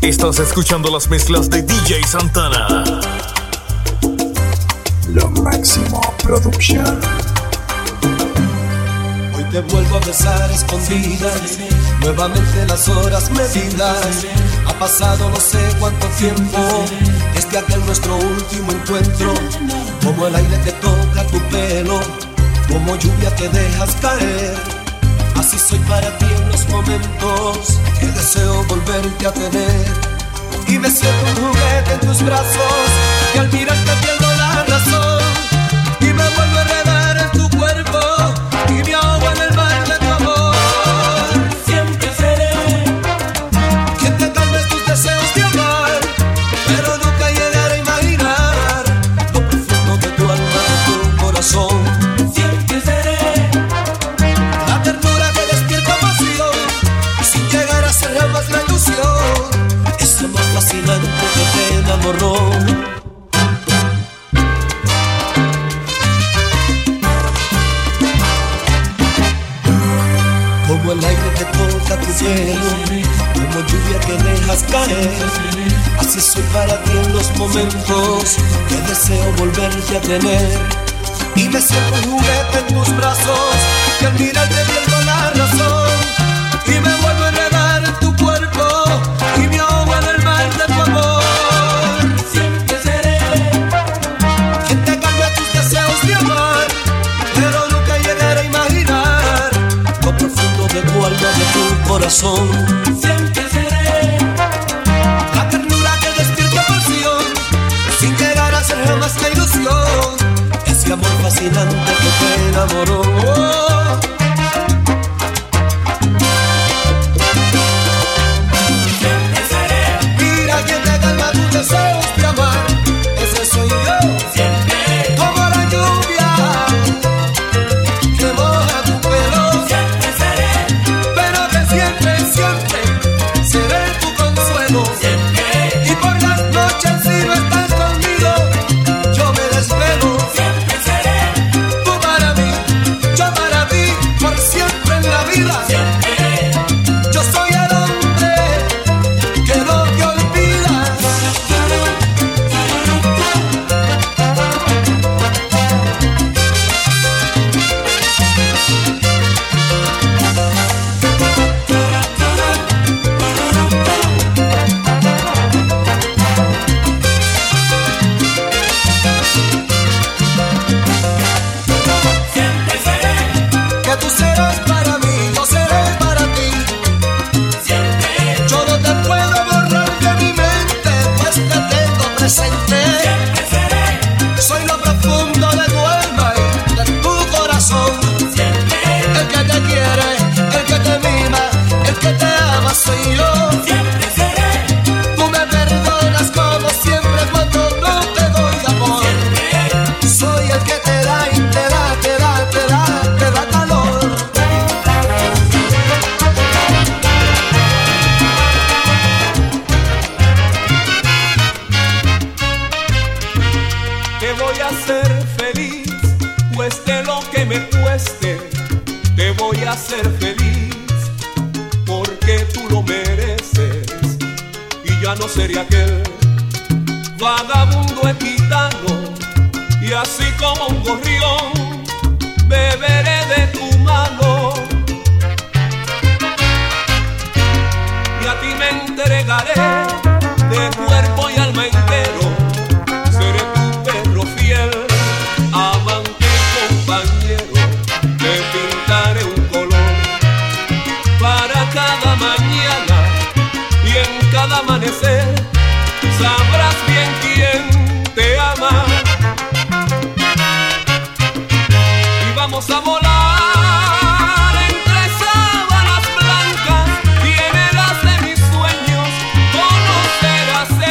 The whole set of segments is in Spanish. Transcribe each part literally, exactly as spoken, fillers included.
Estás escuchando las mezclas de D J Santana. Lo Máximo Production. Hoy te vuelvo a besar a escondidas, nuevamente las horas medidas. Ha pasado no sé cuánto tiempo desde aquel nuestro último encuentro. Como el aire que toca tu pelo, como lluvia que dejas caer. Así soy para ti en los momentos que deseo volverte a tener. Y me siento un juguete en tus brazos, que al mirarte pierdo la razón. Y me vuelvo a enredar en tu cuerpo, y me ahogo en el mar de tu amor. Siempre seré quien te calme tus deseos de amar, pero nunca llegaré a imaginar lo profundo de tu alma, de tu corazón. Siempre seré la ternura que despierta pasión, y sin llegar a ser jamás la ilusión, ese amor fascinante que te enamoró. Como el aire que toca tu pelo, como lluvia que dejas caer. Así soy para ti en los momentos que deseo volverte a tener. Y me siento un juguete en tus brazos, que al mirarte pierdo la razón. Y me vuelvo a enredar en tu cuerpo, y me ahogo en el mar de tu amor. Siempre seré quien te calme tus deseos de amar, pero nunca llegaré a imaginar lo profundo de tu alma, de tu corazón. Siempre seré la ternura que despierta pasión, sin llegar a ser jamás la ilusión, ese amor fascinante que te enamoró. Oh. Siempre seré, mira quien te calma tus deseos de amar, ese soy yo. Siempre, como la lluvia que moja tu pelo. Siempre seré, pero que siempre, siempre seré tu consuelo. Siempre, y por las noches si no estás conmigo, yo me desvelo. Siempre seré tú para mí, yo para ti, por siempre en la vida. Siempre, yo soy el hombre que no te olvida. Siempre seré que tú serás para mí, yo seré para ti. Siempre, yo no te puedo borrar de mi mente, pues te tengo presente. Siempre seré, soy lo profundo de tu alma y de tu corazón. Siempre, el que te quiere, el que te mima, el que te ama soy yo. Siempre seré, tú me perdonas como siempre cuando no te doy amor. Siempre, soy el que te da y te da, te da, te da, te da calor. Te voy a hacer feliz, cueste lo que me cueste. Te voy a hacer feliz, porque tú lo mereces. Y ya no seré aquel vagabundo gitano, y así como un gorrión beberé de tu mano. Y a ti me entregaré de cuerpo y alma entero. Seré tu perro fiel, amante y compañero. Te pintaré un color para cada mañana, y en cada amanecer sabrás bien quién te ama. Y vamos a volar entre sábanas blancas, y en el haz de mis sueños conocerás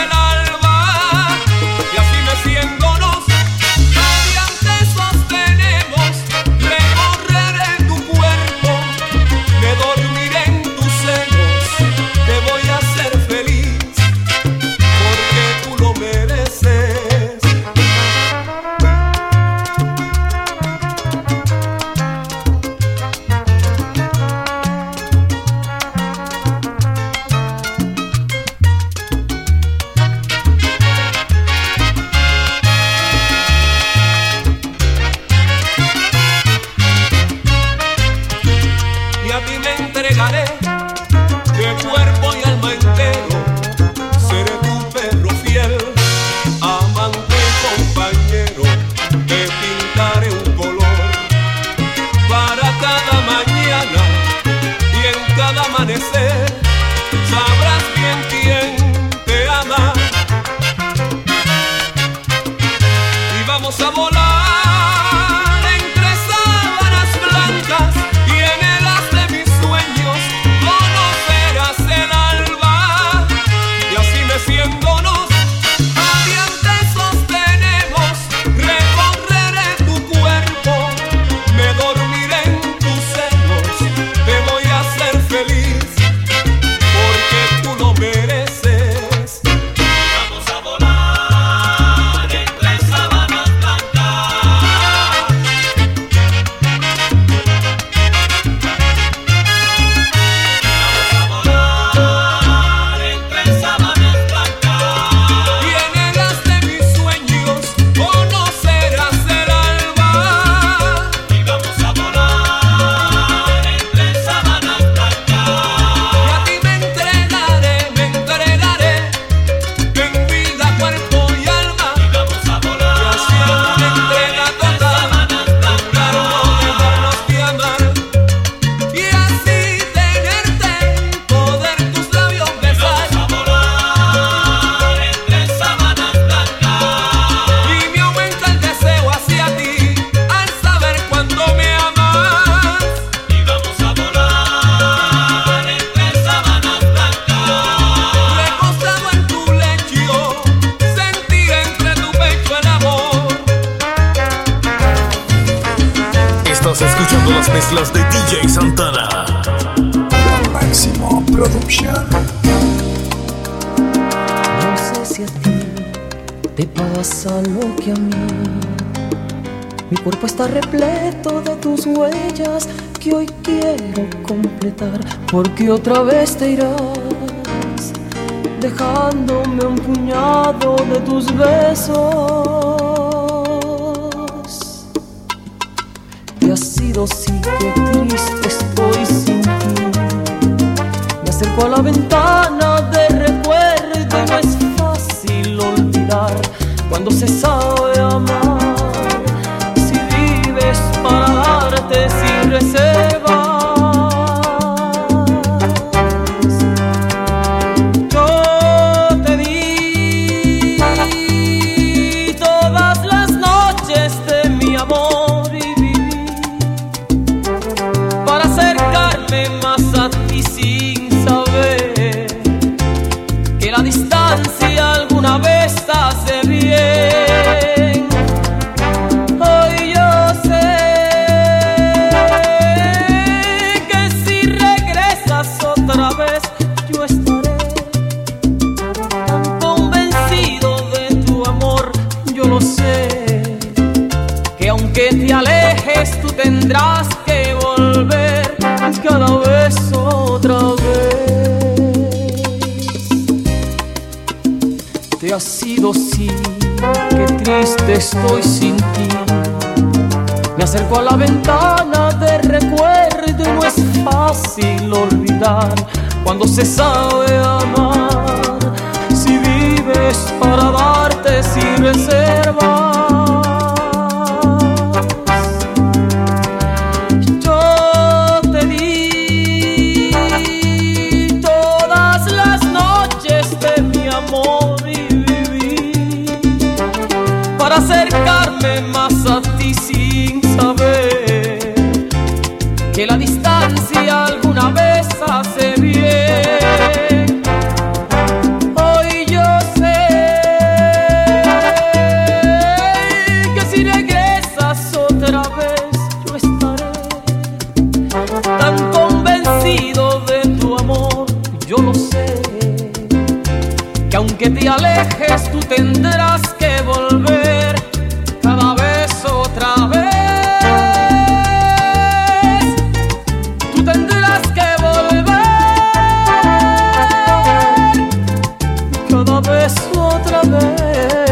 mezclas de D J Santana. Lo Máximo Producción. No sé si a ti te pasa lo que a mí. Mi cuerpo está repleto de tus huellas que hoy quiero completar, porque otra vez te irás, dejándome un puñado de tus besos. Y ha sido sí, que triste estoy sin ti. Me acerco a la ventana de recuerdo y no es fácil olvidar cuando se sabe amar. Si vives para darte sin reservas, alguna vez hace bien. Hoy yo sé que si regresas otra vez yo estaré tan convencido de tu amor. Yo lo sé, que aunque te alejes tú tendrás que volver cada vez otra vez. Te ha sido sí, qué triste estoy sin ti. Me acerco a la ventana de recuerdo y no es fácil olvidar cuando se sabe amar. Si vives para darte sin reservas, yo te di todas las noches de mi amor para acercarme más a ti sin saber que la distancia alguna vez hace bien. Hoy yo sé que si regresas otra vez yo estaré tan convencido de tu amor. Yo lo sé, que aunque te alejes tú tendrás que volver cada vez otra vez. Tú tendrás que volver cada vez otra vez.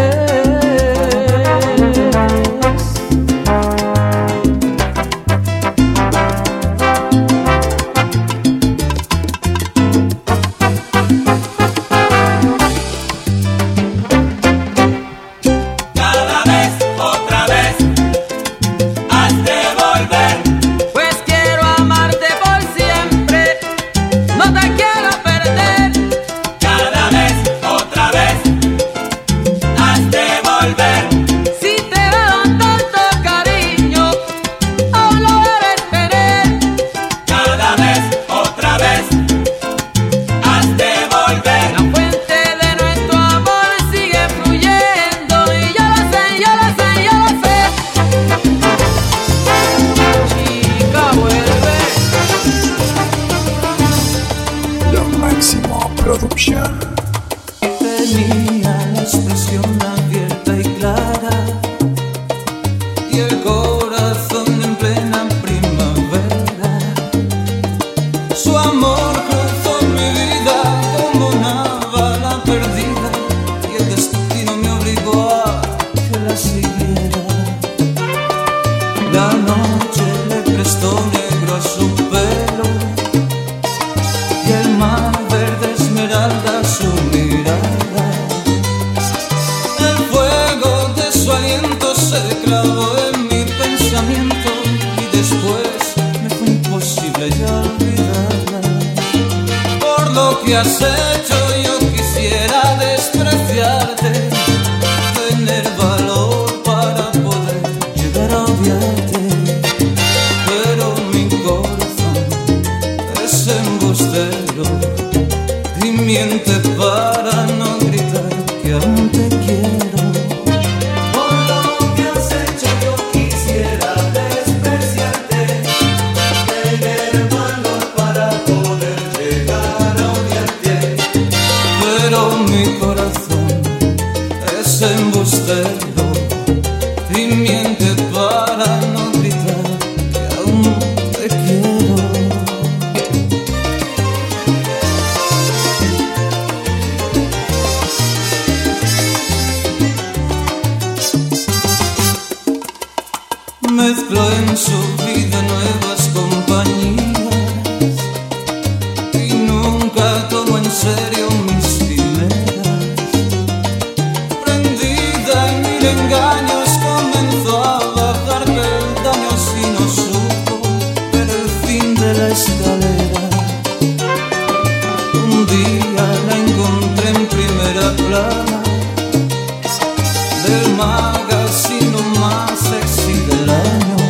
Producción. Tenía la expresión abierta y clara y el corazón en plena primavera. Su amor cruzó mi vida como una bala perdida y el destino me obligó a que la siguiera. La noche le prestó negro a su pelo y el mar verde esmeralda su mirada. El fuego de su aliento se clavó en mi pensamiento y después me fue imposible ya olvidarla. Por lo que has hecho yo quisiera despreciarte, tener valor para poder llegar a odiarte, pero mi corazón es embustero y miente para no gritar que aún te quiero. Por lo que has hecho yo quisiera despreciarte, embustero y miente para no gritar que aún te quiero. Mezcló en su vida nuevas compañías y nunca tomó en serio mis quimeras. Prendida en mil engaños comenzó a bajar peldaños y no supo ver el fin de la escalera. Un día la encontré en primera plana del magazine más sexy del año,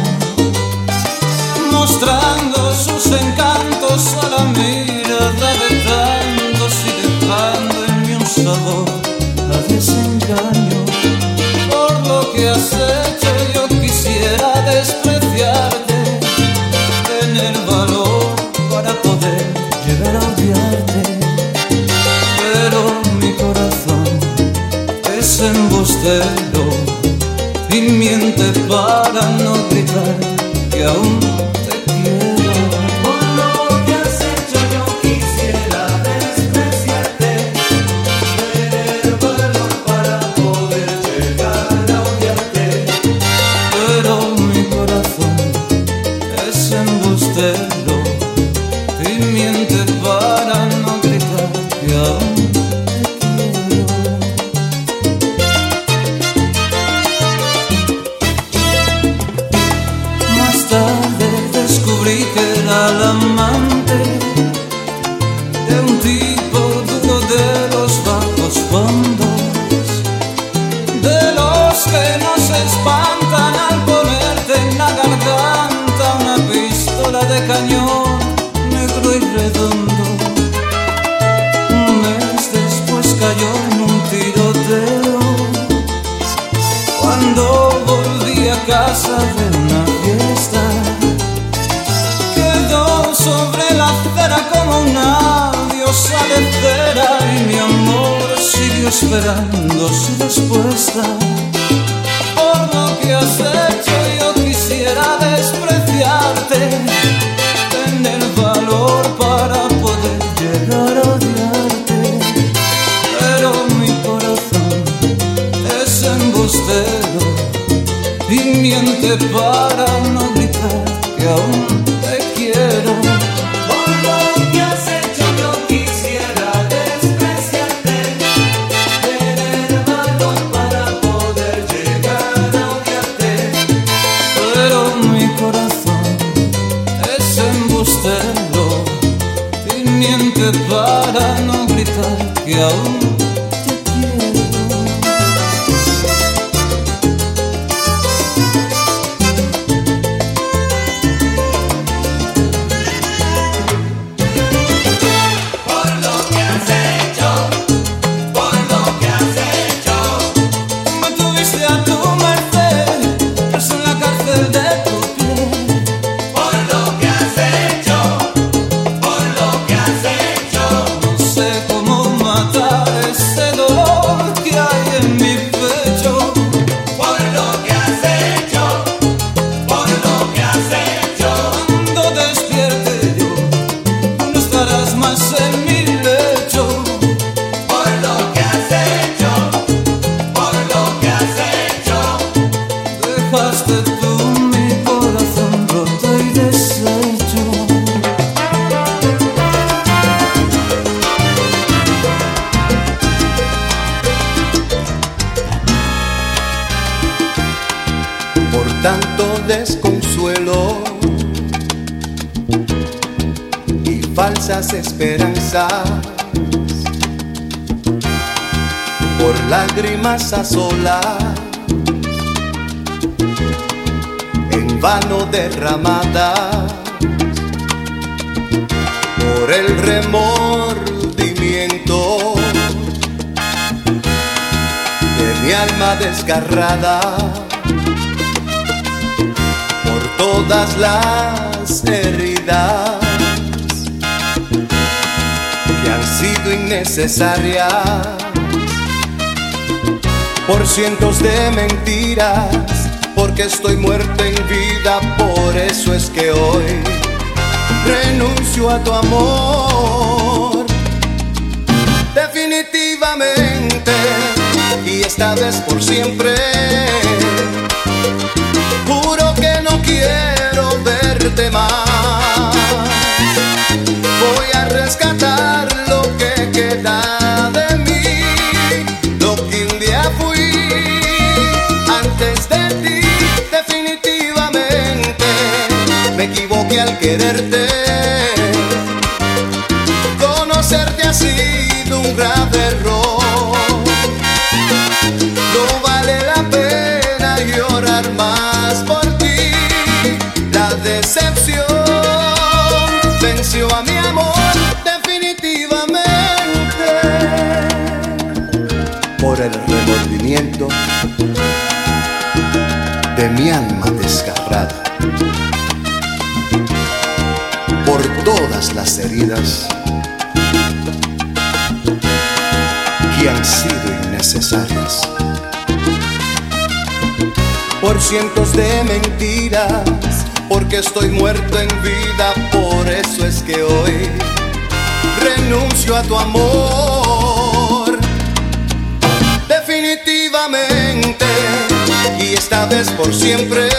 mostrando sus encantos a la mirada de tantos y dejando en mí un sabor a desengaño. Por lo que has hecho yo quisiera despreciarte, tener valor para poder llegar a odiarte, pero mi corazón es embustero y miente para no gritar que aún te quiero. Por lo que has hecho yo quisiera despreciarte, tener valor para poder llegar a odiarte, pero mi corazón es embustero y miente para no gritar que aún que era el amante de un tipo duro de los bajos fondos, de los que no se espantan al ponerte en la garganta una pistola de cañón negro y redondo. Un mes después cayó en un tiroteo cuando volví a casa de una fiesta. Sobre la acera como una diosa de cera y mi amor siguió esperando su respuesta. Por lo que has hecho yo quisiera despreciarte, tener valor para poder llegar a odiarte, pero mi corazón es embustero y miente para no gritar que aún te quiero. Por lo que has hecho yo quisiera despreciarte, tener valor para poder llegar a odiarte, pero mi corazón es embustero y miente para no gritar que aún te quiero. Tanto desconsuelo y falsas esperanzas, por lágrimas a solas, en vano derramadas, por el remordimiento de mi alma desgarrada, todas las heridas que han sido innecesarias, por cientos de mentiras, porque estoy muerto en vida, por eso es que hoy renuncio a tu amor. Definitivamente, y esta vez por siempre, juro que no quiero verte más. Voy a rescatar lo que queda de mí, lo que un día fui antes de ti. Definitivamente me equivoqué al quererte. Conocerte ha sido un grave error. No vale la pena llorar más por ti. La decepción venció a mi amor definitivamente. Por el remordimiento de mi alma desgarrada, por todas las heridas que han sido innecesarias, por cientos de mentiras, porque estoy muerto en vida, por eso es que hoy renuncio a tu amor. Definitivamente, y esta vez por siempre,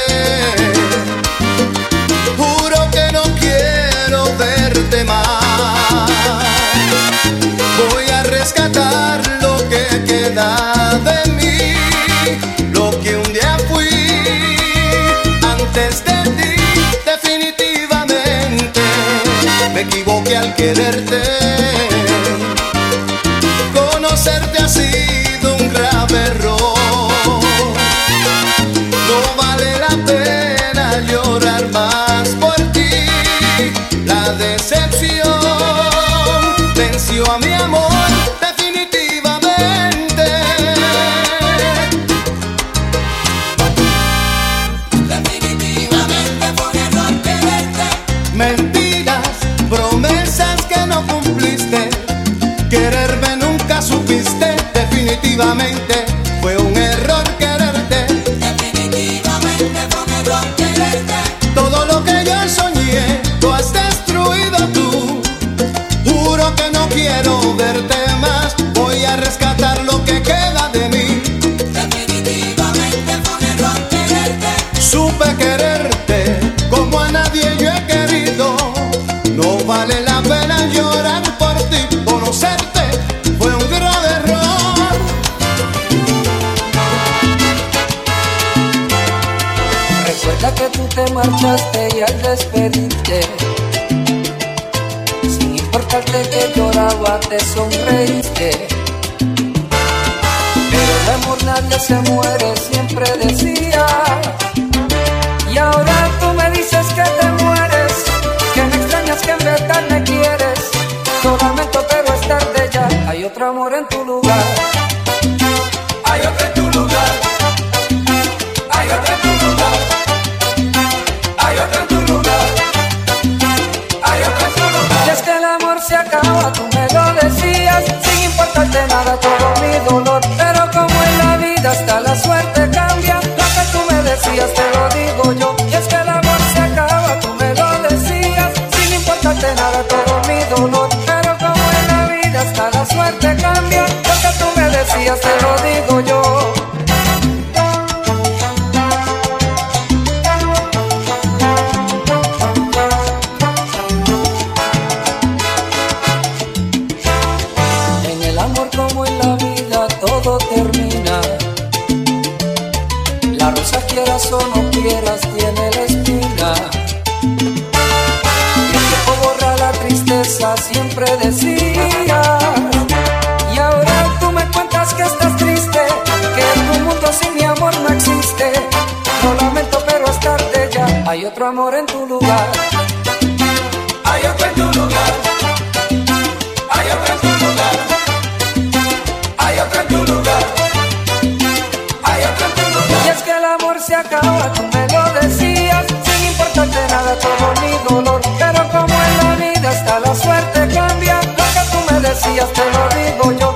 juro que no quiero verte más. Voy a rescatar lo que queda de mí, lo que un día fui antes de ti. Definitivamente me equivoqué al quererte. Conocerte ha sido un grave error. No vale la pena llorar más por ti. La decepción venció a mi amor definitivamente. Definitivamente fue un error quererte. Mentiras, promesas que no cumpliste, quererme nunca supiste. Definitivamente fue un error quererte. Definitivamente fue un error quererte. Todo lo que yo soñé lo has destruido tú. Juro que no quiero verte más. Voy a rescatar lo que queda de mí. Definitivamente fue un error quererte. Supe quererte como a nadie yo he querido. No vale la pena llorar por ti. Conocerte fue un grave error. Recuerda que tú te marchaste y al despedirte, sin importarte que lloraba, te sonreíste. Pero de amor nadie se muere, siempre decía. Y ahora tú me dices que te mueres, que me extrañas, que en verdad me quieres. Lo lamento, pero es tarde ya. Hay otro amor en tu lugar. Hay otro en tu lugar. Hay otro en tu lugar. Hay otro en tu lugar. Hay otro en tu lugar. Y es que el amor se acaba, tú me lo decías, sin importarte nada todo mi dolor. Pero como en la vida hasta la suerte cambia, lo que tú me decías te lo digo yo. Y es que el amor se acaba, tú me lo decías, sin importarte nada todo mi dolor. Pero como en la vida hasta la suerte cambia, lo que tú me decías te lo digo yo. En el amor como en la vida todo termina. La rosa, quieras o no quieras, tiene la espina. Y el tiempo borra la tristeza, siempre decía. Y ahora tú me cuentas que estás triste, que en tu mundo sin mi amor no existe. Lo lamento, pero es tarde ya. Hay otro amor en tu lugar. Hay otro en tu lugar. Hay otro en tu lugar. Hay otro en tu lugar. Hay otro en tu lugar. Y es que el amor se acaba, tú me lo decías, sin importarte nada todo mi dolor. Pero como en la vida hasta la suerte cambia, lo que tú me decías te lo digo yo.